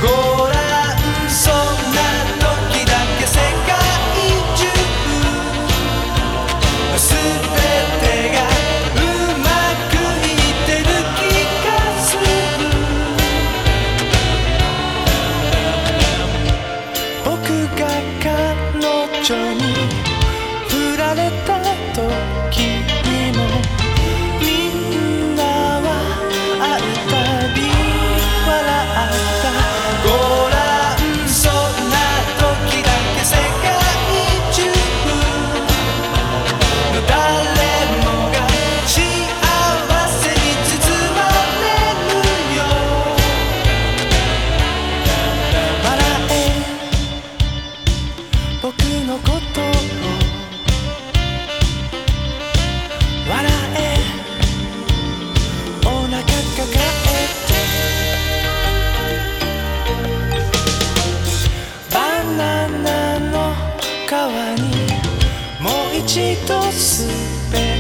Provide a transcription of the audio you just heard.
ご覧そんな時だけ世界中すべてがうまくいってる気がする。僕が彼女に振られた時にもみんなは会うたび笑った。ご覧そんな時だけ世界中の誰もが幸せに包まれるよ。笑え僕のことを笑えお腹抱えてバナナの皮にもう一度滑